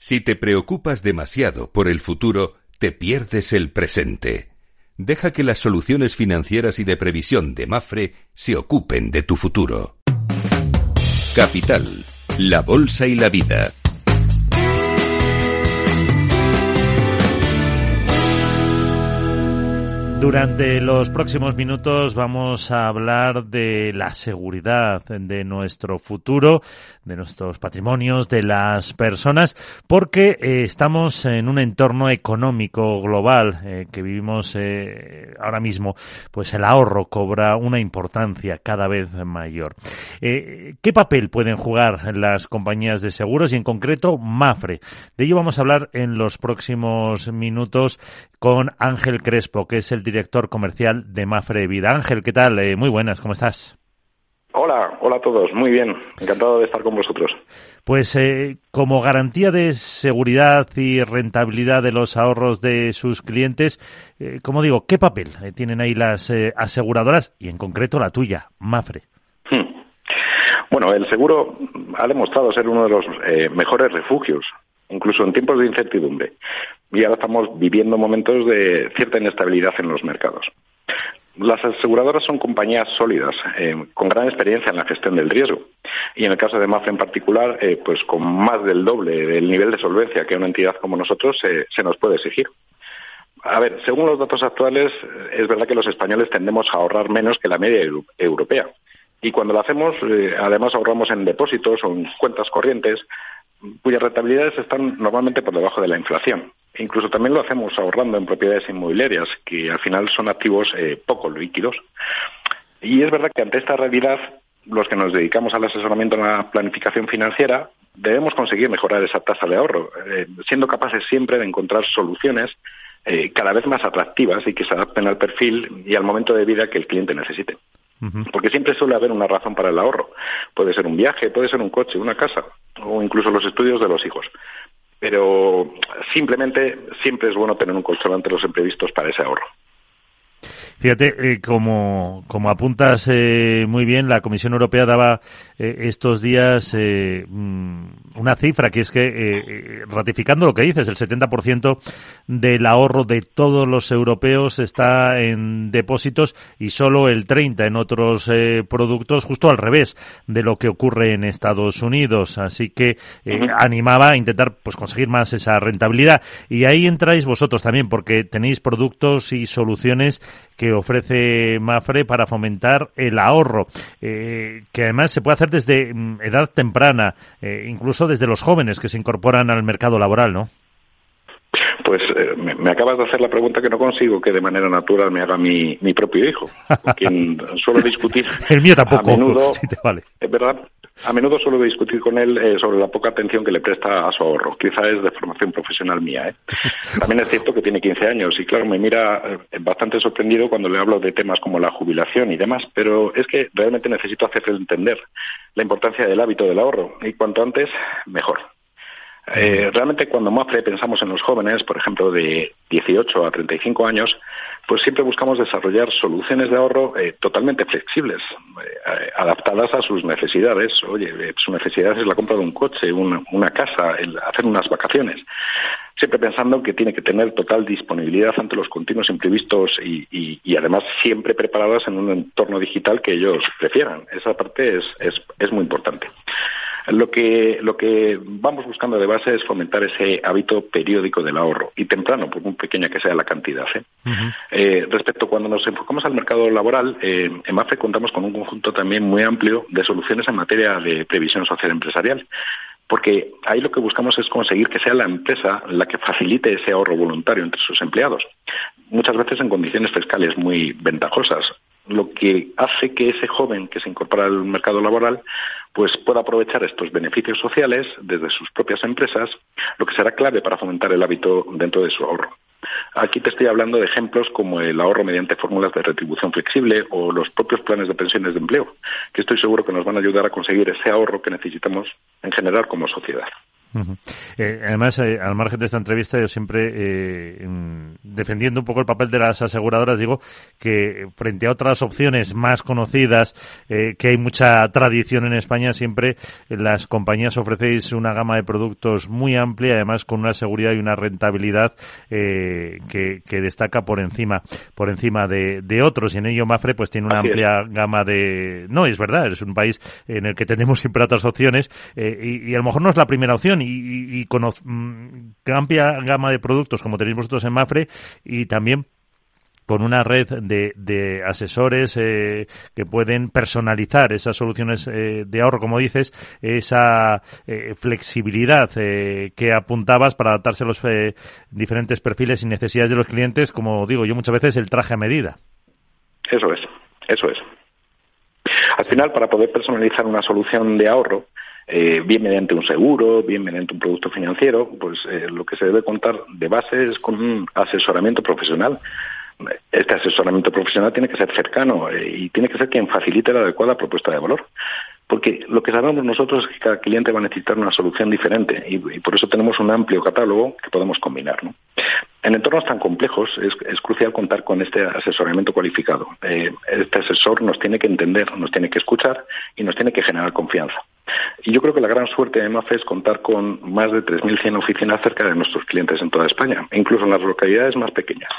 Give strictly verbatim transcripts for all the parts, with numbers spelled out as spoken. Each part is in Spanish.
Si te preocupas demasiado por el futuro, te pierdes el presente. Deja que las soluciones financieras y de previsión de Mapfre se ocupen de tu futuro. Capital, la bolsa y la vida. Durante los próximos minutos vamos a hablar de la seguridad de nuestro futuro, de nuestros patrimonios, de las personas, porque eh, estamos en un entorno económico global eh, que vivimos eh, ahora mismo. Pues el ahorro cobra una importancia cada vez mayor. Eh, ¿Qué papel pueden jugar las compañías de seguros y en concreto Mapfre? De ello vamos a hablar en los próximos minutos con Ángel Crespo, que es el director comercial de Mapfre Vida. Ángel, ¿qué tal? Eh, muy buenas, ¿cómo estás? Hola, hola a todos, muy bien, encantado de estar con vosotros. Pues eh, como garantía de seguridad y rentabilidad de los ahorros de sus clientes, eh, como digo, ¿qué papel eh, tienen ahí las eh, aseguradoras y en concreto la tuya, Mapfre? Hmm. Bueno, el seguro ha demostrado ser uno de los eh, mejores refugios, incluso en tiempos de incertidumbre. Y ahora estamos viviendo momentos de cierta inestabilidad en los mercados. Las aseguradoras son compañías sólidas, eh, con gran experiencia en la gestión del riesgo. Y en el caso de Mapfre en particular, eh, pues con más del doble del nivel de solvencia que una entidad como nosotros eh, se nos puede exigir. A ver, según los datos actuales, es verdad que los españoles tendemos a ahorrar menos que la media euro- europea. Y cuando lo hacemos, eh, además ahorramos en depósitos o en cuentas corrientes, cuyas rentabilidades están normalmente por debajo de la inflación. Incluso también lo hacemos ahorrando en propiedades inmobiliarias, que al final son activos eh, poco líquidos. Y es verdad que ante esta realidad, los que nos dedicamos al asesoramiento en la planificación financiera, debemos conseguir mejorar esa tasa de ahorro, eh, siendo capaces siempre de encontrar soluciones eh, cada vez más atractivas y que se adapten al perfil y al momento de vida que el cliente necesite. Porque siempre suele haber una razón para el ahorro. Puede ser un viaje, puede ser un coche, una casa o incluso los estudios de los hijos. Pero simplemente siempre es bueno tener un colchón ante los imprevistos para ese ahorro. Fíjate, eh, como, como apuntas eh, muy bien, la Comisión Europea daba eh, estos días eh, una cifra que es que, eh, ratificando lo que dices, el setenta por ciento del ahorro de todos los europeos está en depósitos y solo el treinta por ciento en otros eh, productos, justo al revés de lo que ocurre en Estados Unidos. Así que eh, uh-huh. animaba a intentar pues conseguir más esa rentabilidad. Y ahí entráis vosotros también, porque tenéis productos y soluciones que ofrece Mapfre para fomentar el ahorro, eh, que además se puede hacer desde edad temprana, eh, incluso desde los jóvenes que se incorporan al mercado laboral, ¿no? Pues eh, me, me acabas de hacer la pregunta que no consigo que de manera natural me haga mi, mi propio hijo, con quien suelo discutir. El mío tampoco, a menudo, si te vale. Es verdad, a menudo suelo discutir con él eh, sobre la poca atención que le presta a su ahorro. Quizá es de formación profesional mía, ¿eh? También es cierto que tiene quince años y claro, me mira eh, bastante sorprendido cuando le hablo de temas como la jubilación y demás, pero es que realmente necesito hacerle entender la importancia del hábito del ahorro y cuanto antes, mejor. Eh, realmente cuando Mapfre pensamos en los jóvenes, por ejemplo, de dieciocho a treinta y cinco años, pues siempre buscamos desarrollar soluciones de ahorro eh, totalmente flexibles, eh, adaptadas a sus necesidades. Oye, eh, su necesidad es la compra de un coche, una, una casa, el hacer unas vacaciones. Siempre pensando que tiene que tener total disponibilidad ante los continuos imprevistos y, y, y además siempre preparadas en un entorno digital que ellos prefieran. Esa parte es, es, es muy importante. Lo que, lo que vamos buscando de base es fomentar ese hábito periódico del ahorro, y temprano, por muy pequeña que sea la cantidad. ¿eh? Uh-huh. Eh, respecto a cuando nos enfocamos al mercado laboral, eh, en Mapfre contamos con un conjunto también muy amplio de soluciones en materia de previsión social empresarial, porque ahí lo que buscamos es conseguir que sea la empresa la que facilite ese ahorro voluntario entre sus empleados, muchas veces en condiciones fiscales muy ventajosas, lo que hace que ese joven que se incorpora al mercado laboral pues pueda aprovechar estos beneficios sociales desde sus propias empresas, lo que será clave para fomentar el hábito dentro de su ahorro. Aquí te estoy hablando de ejemplos como el ahorro mediante fórmulas de retribución flexible o los propios planes de pensiones de empleo, que estoy seguro que nos van a ayudar a conseguir ese ahorro que necesitamos en general como sociedad. Uh-huh. Eh, además, eh, al margen de esta entrevista, yo siempre, eh, defendiendo un poco el papel de las aseguradoras, digo que frente a otras opciones más conocidas, eh, que hay mucha tradición en España, siempre las compañías ofrecéis una gama de productos muy amplia, además con una seguridad y una rentabilidad eh, que, que destaca por encima por encima de, de otros. Y en ello Mapfre pues tiene una Así amplia es. gama de... No, es verdad, es un país en el que tenemos siempre otras opciones eh, y, y a lo mejor no es la primera opción. Y, y, y con mm, amplia gama de productos como tenéis vosotros en Mapfre y también con una red de, de asesores eh, que pueden personalizar esas soluciones eh, de ahorro, como dices, esa eh, flexibilidad eh, que apuntabas para adaptarse a los eh, diferentes perfiles y necesidades de los clientes, como digo yo muchas veces, el traje a medida. Eso es, eso es. Al sí. final, para poder personalizar una solución de ahorro, Eh, bien mediante un seguro, bien mediante un producto financiero, pues eh, lo que se debe contar de base es con un asesoramiento profesional. Este asesoramiento profesional tiene que ser cercano eh, y tiene que ser quien facilite la adecuada propuesta de valor. Porque lo que sabemos nosotros es que cada cliente va a necesitar una solución diferente y, y por eso tenemos un amplio catálogo que podemos combinar, ¿no? En entornos tan complejos es, es crucial contar con este asesoramiento cualificado. Eh, este asesor nos tiene que entender, nos tiene que escuchar y nos tiene que generar confianza. Y yo creo que la gran suerte de Mapfre es contar con más de tres mil cien oficinas cerca de nuestros clientes en toda España, incluso en las localidades más pequeñas.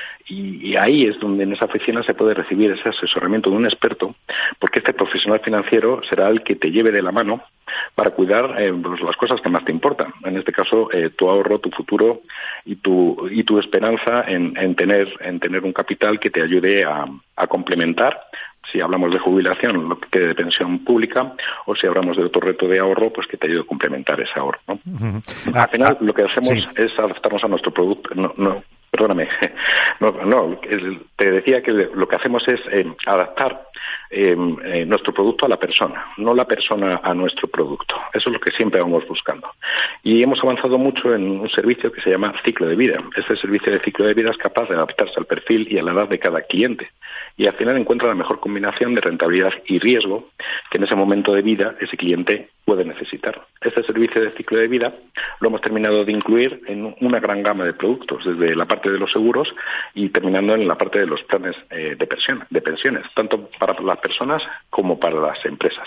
Y, y ahí es donde en esa oficina se puede recibir ese asesoramiento de un experto, porque este profesional financiero será el que te lleve de la mano para cuidar eh, pues, las cosas que más te importan. En este caso, eh, tu ahorro, tu futuro y tu y tu esperanza en, en tener en tener un capital que te ayude a, a complementar. Si hablamos de jubilación, lo que quede de pensión pública, o si hablamos de otro reto de ahorro, pues que te ayude a complementar ese ahorro, ¿no? Uh-huh. Al ah, final, ah, lo que hacemos sí. es adaptarnos a nuestro producto. No, no, perdóname. No, no, te decía que lo que hacemos es eh, adaptar eh, eh, nuestro producto a la persona, no la persona a nuestro producto. Eso es lo que siempre vamos buscando. Y hemos avanzado mucho en un servicio que se llama ciclo de vida. Este servicio de ciclo de vida es capaz de adaptarse al perfil y a la edad de cada cliente. Y al final encuentra la mejor combinación de rentabilidad y riesgo que en ese momento de vida ese cliente puede necesitar. Este servicio de ciclo de vida lo hemos terminado de incluir en una gran gama de productos, desde la parte de los seguros y terminando en la parte de los planes eh, de, pensión, de pensiones, tanto para las personas como para las empresas.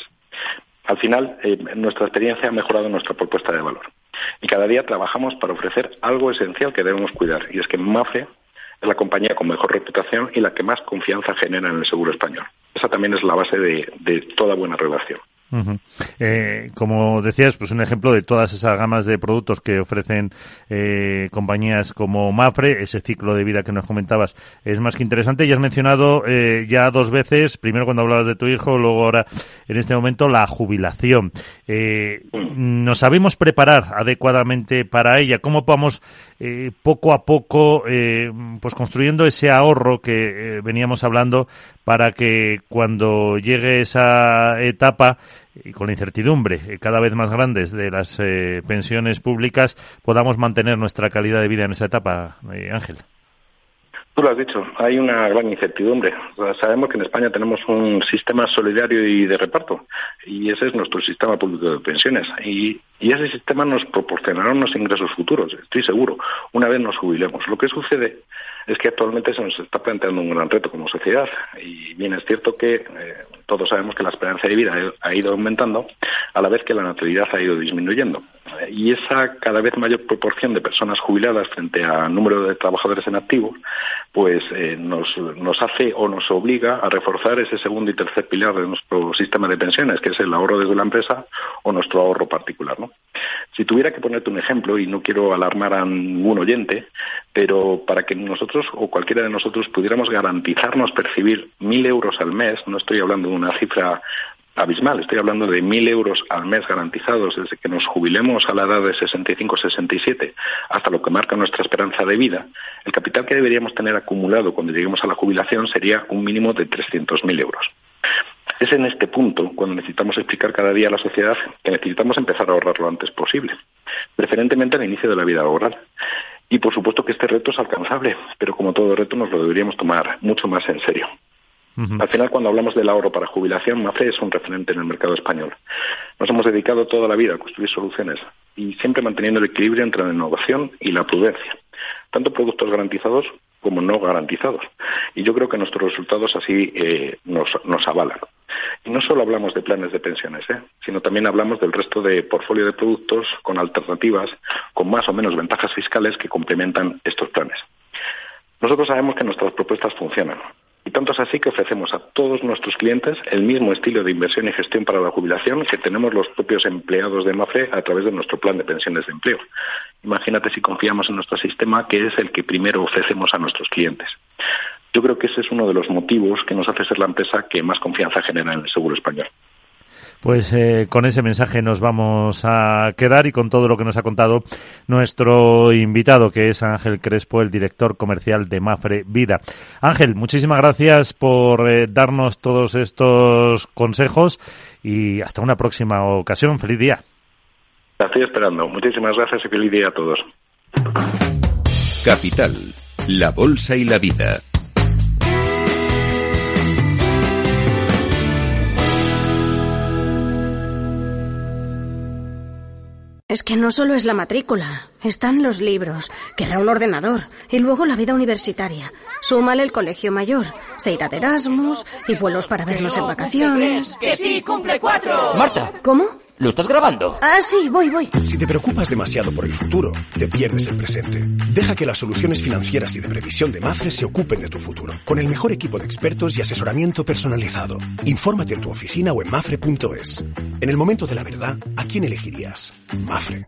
Al final, eh, nuestra experiencia ha mejorado nuestra propuesta de valor. Y cada día trabajamos para ofrecer algo esencial que debemos cuidar, y es que Mapfre es la compañía con mejor reputación y la que más confianza genera en el seguro español. Esa también es la base de, de toda buena relación. Uh-huh. Eh, como decías, pues un ejemplo de todas esas gamas de productos que ofrecen eh, compañías como Mapfre, ese ciclo de vida que nos comentabas es más que interesante. Y has mencionado eh, ya dos veces, primero cuando hablabas de tu hijo, luego ahora en este momento la jubilación. Eh, ¿Nos sabemos preparar adecuadamente para ella? ¿Cómo podemos eh, poco a poco eh, pues construyendo ese ahorro que eh, veníamos hablando para que cuando llegue esa etapa y con la incertidumbre cada vez más grandes de las eh, pensiones públicas podamos mantener nuestra calidad de vida en esa etapa, eh, Ángel? Tú lo has dicho, hay una gran incertidumbre. O sea, sabemos que en España tenemos un sistema solidario y de reparto, y ese es nuestro sistema público de pensiones. Y, y ese sistema nos proporcionará unos ingresos futuros, estoy seguro, una vez nos jubilemos. Lo que sucede es que actualmente se nos está planteando un gran reto como sociedad, y bien es cierto que eh, todos sabemos que la esperanza de vida ha ido aumentando a la vez que la natalidad ha ido disminuyendo. Y esa cada vez mayor proporción de personas jubiladas frente al número de trabajadores en activo, pues eh, nos, nos hace o nos obliga a reforzar ese segundo y tercer pilar de nuestro sistema de pensiones, que es el ahorro desde la empresa o nuestro ahorro particular, ¿no? Si tuviera que ponerte un ejemplo, y no quiero alarmar a ningún oyente, pero para que nosotros o cualquiera de nosotros pudiéramos garantizarnos percibir mil euros al mes, no estoy hablando de una cifra abismal, estoy hablando de mil euros al mes garantizados desde que nos jubilemos a la edad de sesenta y cinco sesenta y siete hasta lo que marca nuestra esperanza de vida, el capital que deberíamos tener acumulado cuando lleguemos a la jubilación sería un mínimo de trescientos mil euros. Es en este punto cuando necesitamos explicar cada día a la sociedad que necesitamos empezar a ahorrar lo antes posible, preferentemente al inicio de la vida laboral. Y por supuesto que este reto es alcanzable, pero como todo reto nos lo deberíamos tomar mucho más en serio. Uh-huh. Al final, cuando hablamos del ahorro para jubilación, Mapfre es un referente en el mercado español. Nos hemos dedicado toda la vida a construir soluciones y siempre manteniendo el equilibrio entre la innovación y la prudencia, tanto productos garantizados como no garantizados. Y yo creo que nuestros resultados así eh, nos, nos avalan. Y no solo hablamos de planes de pensiones, ¿eh? sino también hablamos del resto de portfolio de productos con alternativas, con más o menos ventajas fiscales que complementan estos planes. Nosotros sabemos que nuestras propuestas funcionan. Y tanto es así que ofrecemos a todos nuestros clientes el mismo estilo de inversión y gestión para la jubilación que tenemos los propios empleados de Mapfre a través de nuestro plan de pensiones de empleo. Imagínate si confiamos en nuestro sistema, que es el que primero ofrecemos a nuestros clientes. Yo creo que ese es uno de los motivos que nos hace ser la empresa que más confianza genera en el seguro español. Pues eh, con ese mensaje nos vamos a quedar y con todo lo que nos ha contado nuestro invitado, que es Ángel Crespo, el director comercial de Mapfre Vida. Ángel, muchísimas gracias por eh, darnos todos estos consejos y hasta una próxima ocasión. ¡Feliz día! La estoy esperando. Muchísimas gracias y feliz día a todos. Capital, la bolsa y la vida. Es que no solo es la matrícula, están los libros, querrá un ordenador, y luego la vida universitaria. Súmale el colegio mayor, se irá de Erasmus, y vuelos para vernos en vacaciones. ¡Que sí, cumple cuatro! Marta. ¿Cómo? ¿Lo estás grabando? Ah, sí, voy, voy. Si te preocupas demasiado por el futuro, te pierdes el presente. Deja que las soluciones financieras y de previsión de Mapfre se ocupen de tu futuro, con el mejor equipo de expertos y asesoramiento personalizado. Infórmate en tu oficina o en mapfre punto es. En el momento de la verdad, ¿a quién elegirías? Mapfre.